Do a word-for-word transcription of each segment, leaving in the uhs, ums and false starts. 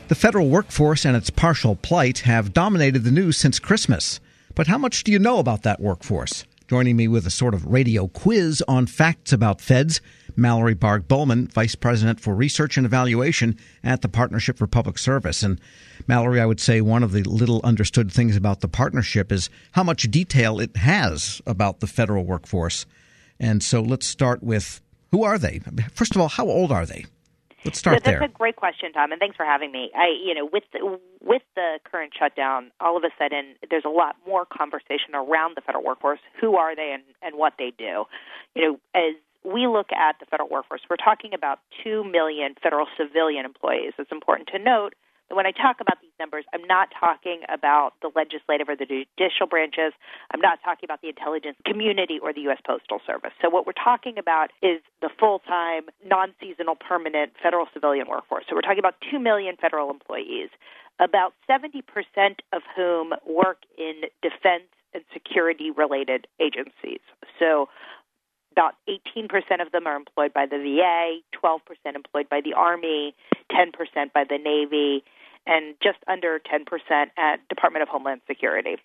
The federal workforce and its partial plight have dominated the news since Christmas. But how much do you know about that workforce? Joining me with a sort of radio quiz on facts about feds, Mallory Barg-Bowman, Vice President for Research and Evaluation at the Partnership for Public Service. And Mallory, I would say one of the little understood things about the partnership is how much detail it has about the federal workforce. And so let's start with, who are they? First of all, how old are they? Let's start yeah, that's there. a great question, Tom, and thanks for having me. I, you know, with the, with the current shutdown, all of a sudden there's a lot more conversation around the federal workforce. Who are they and, and what they do? You know, as we look at the federal workforce, we're talking about two million federal civilian employees. It's important to note that when I talk about these numbers, I'm not talking about the legislative or the judicial branches. I'm not talking about the intelligence community or the U S Postal Service. So what we're talking about is the full-time, non-seasonal, permanent federal civilian workforce. So we're talking about two million federal employees, about seventy percent of whom work in defense and security-related agencies. So about eighteen percent of them are employed by the V A, twelve percent employed by the Army, ten percent by the Navy, and just under ten percent at Department of Homeland Security.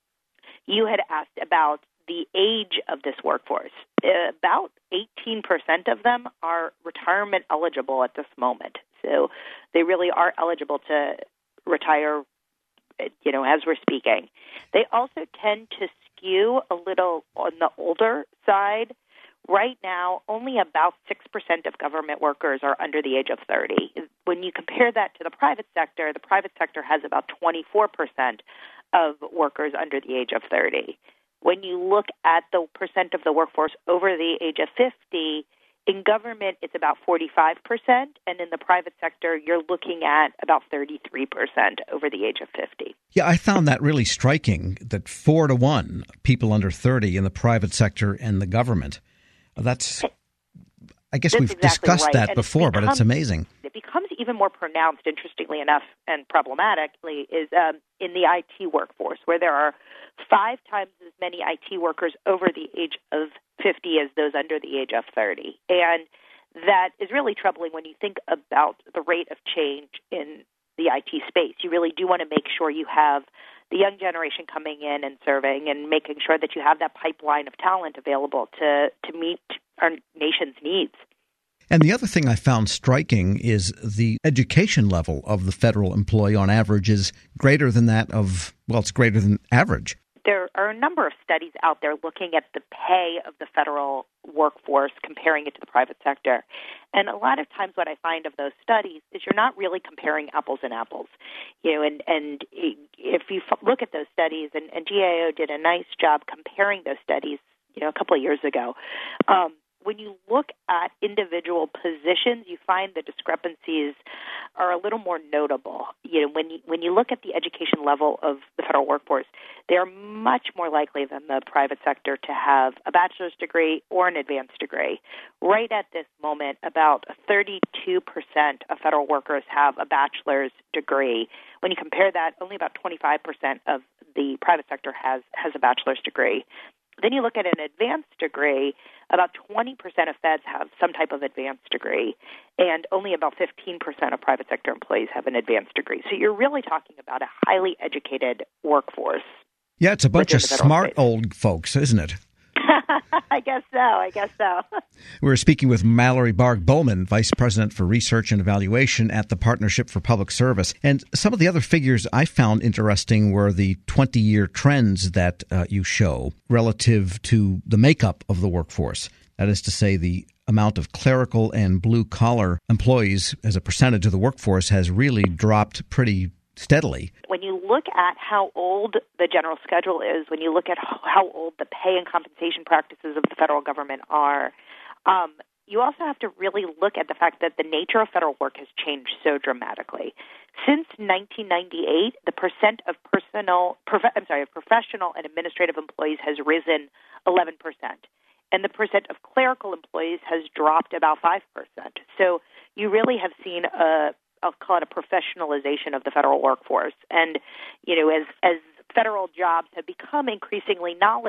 You had asked about the age of this workforce. About eighteen percent of them are retirement eligible at this moment. So they really are eligible to retire, you know, as we're speaking. They also tend to skew a little on the older side. Right now, only about six percent of government workers are under the age of thirty. When you compare that to the private sector, the private sector has about twenty-four percent of workers under the age of thirty. When you look at the percent of the workforce over the age of fifty, in government it's about forty-five percent, and in the private sector you're looking at about thirty-three percent over the age of fifty. Yeah, I found that really striking, that four to one people under thirty in the private sector and the government. That's, I guess That's we've exactly discussed right. that and before, it becomes, but it's amazing. It becomes even more pronounced, interestingly enough, and problematically, is um, in the I T workforce, where there are five times as many I T workers over the age of fifty as those under the age of thirty. And that is really troubling when you think about the rate of change in the I T space. You really do want to make sure you have the young generation coming in and serving and making sure that you have that pipeline of talent available to, to meet our nation's needs. And the other thing I found striking is the education level of the federal employee on average is greater than that of, well, it's greater than average. There are a number of studies out there looking at the pay of the federal workforce, comparing it to the private sector. And a lot of times what I find of those studies is you're not really comparing apples and apples. You know, and, and if you look at those studies, and, and G A O did a nice job comparing those studies, you know, a couple of years ago, um, when you look at individual positions, you find the discrepancies are a little more notable. You know, when you, when you look at the education level of the federal workforce, they are much more likely than the private sector to have a bachelor's degree or an advanced degree. Right at this moment, about thirty-two percent of federal workers have a bachelor's degree. When you compare that, only about twenty-five percent of the private sector has, has a bachelor's degree. Then you look at an advanced degree, about twenty percent of feds have some type of advanced degree, and only about fifteen percent of private sector employees have an advanced degree. So you're really talking about a highly educated workforce. Yeah, it's a bunch of smart space. old folks, isn't it? I guess so. I guess so. We're speaking with Mallory Barg-Bowman, Vice President for Research and Evaluation at the Partnership for Public Service. And some of the other figures I found interesting were the twenty-year trends that uh, you show relative to the makeup of the workforce. That is to say, the amount of clerical and blue-collar employees as a percentage of the workforce has really dropped pretty steadily. When you look at how old the general schedule is, when you look at how old the pay and compensation practices of the federal government are, um, you also have to really look at the fact that the nature of federal work has changed so dramatically. Since nineteen ninety-eight, the percent of personal, prof- I'm sorry, of professional and administrative employees has risen eleven percent, and the percent of clerical employees has dropped about five percent. So you really have seen a I'll call it a professionalization of the federal workforce. And, you know, as, as federal jobs have become increasingly knowledge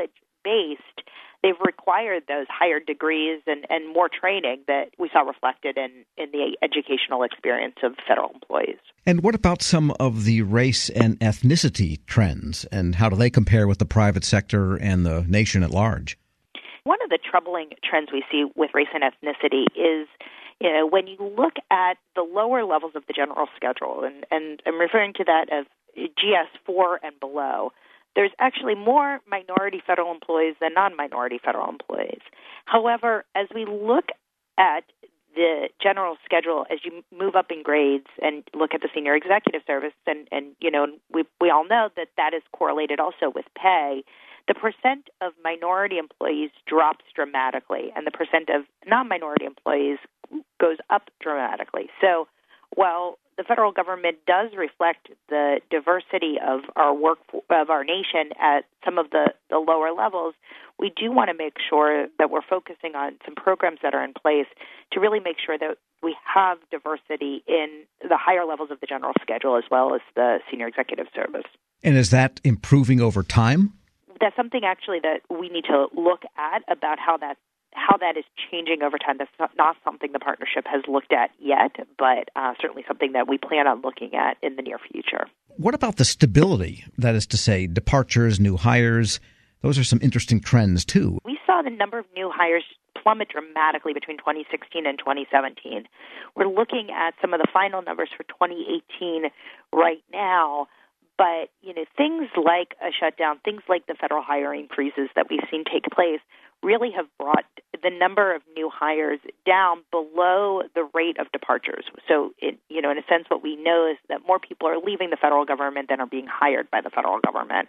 merit-based, they've required those higher degrees and, and more training that we saw reflected in, in the educational experience of federal employees. And what about some of the race and ethnicity trends, and how do they compare with the private sector and the nation at large? One of the troubling trends we see with race and ethnicity is, you know, when you look at the lower levels of the general schedule, and, and I'm referring to that as G S four and below, there's actually more minority federal employees than non-minority federal employees. However, as we look at the general schedule, as you move up in grades and look at the senior executive service, and, and you know, we we all know that that is correlated also with pay, the percent of minority employees drops dramatically, and the percent of non-minority employees goes up dramatically. So while the federal government does reflect the diversity of our work of our nation at some of the, the lower levels, we do want to make sure that we're focusing on some programs that are in place to really make sure that we have diversity in the higher levels of the general schedule as well as the senior executive service. And is that improving over time? That's something actually that we need to look at about how that how that is changing over time. That's not, not something the partnership has looked at yet, but uh, certainly something that we plan on looking at in the near future. What about the stability? That is to say, departures, new hires. Those are some interesting trends, too. We saw the number of new hires plummet dramatically between twenty sixteen and twenty seventeen. We're looking at some of the final numbers for twenty eighteen right now. But, you know, things like a shutdown, things like the federal hiring freezes that we've seen take place really have brought the number of new hires down below the rate of departures. So, it, you know, in a sense, what we know is that more people are leaving the federal government than are being hired by the federal government.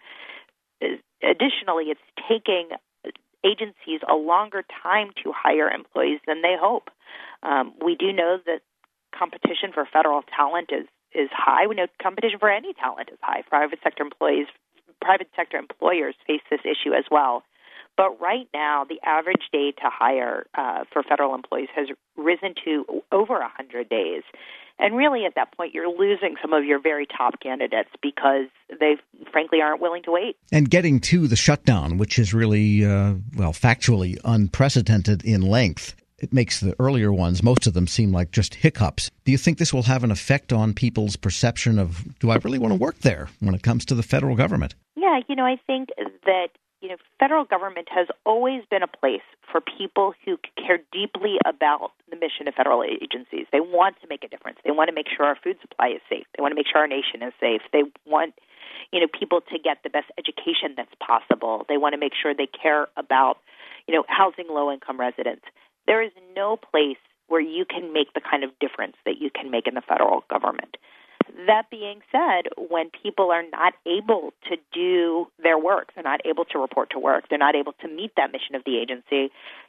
Additionally, it's taking agencies a longer time to hire employees than they hope. Um, we do know that competition for federal talent is is high. We know competition for any talent is high. Private sector employees, private sector employers face this issue as well. But right now, the average day to hire uh, for federal employees has risen to over one hundred days. And really, at that point, you're losing some of your very top candidates because they, frankly, aren't willing to wait. And getting to the shutdown, which is really, uh, well, factually unprecedented in length, it makes the earlier ones, most of them, seem like just hiccups. Do you think this will have an effect on people's perception of, do I really want to work there when it comes to the federal government? Yeah, you know, I think that, you know, federal government has always been a place for people who care deeply about the mission of federal agencies. They want to make a difference. They want to make sure our food supply is safe. They want to make sure our nation is safe. They want, you know, people to get the best education that's possible. They want to make sure they care about, you know, housing low-income residents. There is no place where you can make the kind of difference that you can make in the federal government. That being said, when people are not able to do their work, they're not able to report to work, they're not able to meet that mission of the agency,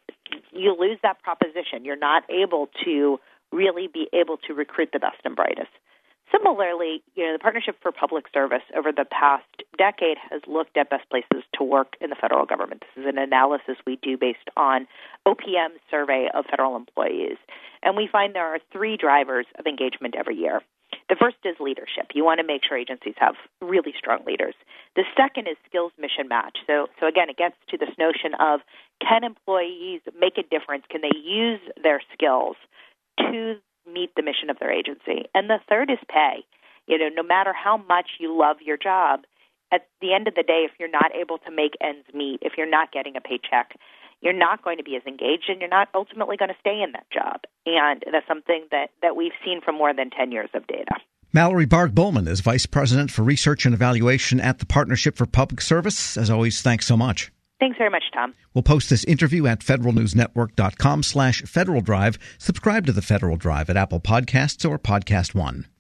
you lose that proposition. You're not able to really be able to recruit the best and brightest. Similarly, you know, the Partnership for Public Service over the past decade has looked at best places to work in the federal government. This is an analysis we do based on O P M's survey of federal employees. And we find there are three drivers of engagement every year. The first is leadership. You want to make sure agencies have really strong leaders. The second is skills mission match. So, so again, it gets to this notion of, can employees make a difference? Can they use their skills to meet the mission of their agency? And the third is pay. You know, no matter how much you love your job, at the end of the day, if you're not able to make ends meet, if you're not getting a paycheck, you're not going to be as engaged, and you're not ultimately going to stay in that job. And that's something that, that we've seen from more than ten years of data. Mallory Barg-Bowman is Vice President for Research and Evaluation at the Partnership for Public Service. As always, thanks so much. Thanks very much, Tom. We'll post this interview at federalnewsnetwork.com slash Federal Drive. Subscribe to the Federal Drive at Apple Podcasts or Podcast One.